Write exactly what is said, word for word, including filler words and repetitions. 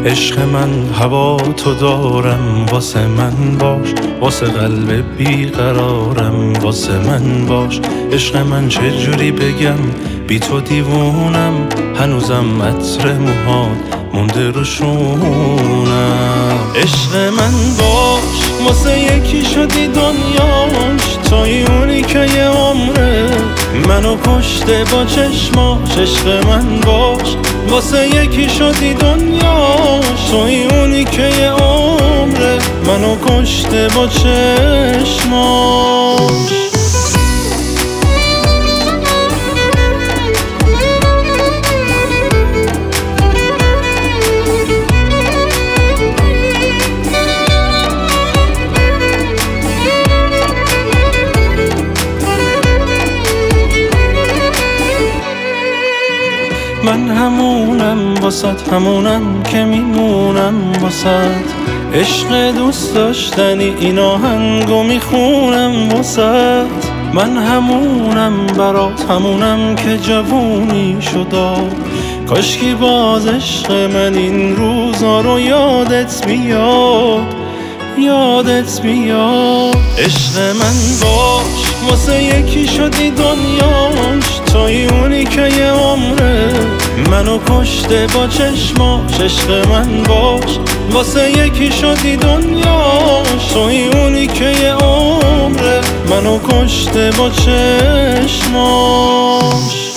عشق من هوا تو دارم، واسه من باش، واسه قلب بیقرارم واسه من باش. عشق من چجوری بگم بی تو دیوونم، هنوزم عطر موهات مونده رو شونم. عشق من باش، واسه یکی شدی دنیاش، توی اونی که یه عمره منو کشته با چشماش. عشق من باش، واسه یکی شدی دنیاش، توی اونی که یه عمره منو کشته با چشماش. من همونم واسط، همونم که میمونم واسط. عشق دوست داشتنی این آهنگو میخونم واسط. من همونم برات، همونم که جوونی شدا. کاشکی باز عشق من این روزا رو یادت بیاد، یادت بیاد. عشق من باش، واسه یکی شدی دنیاش، توی اونی که یه عمره منو کشته با چشماش. عشق من باش، واسه یکی شدی دنیاش، توی اونی که یه عمره منو کشته با چشماش.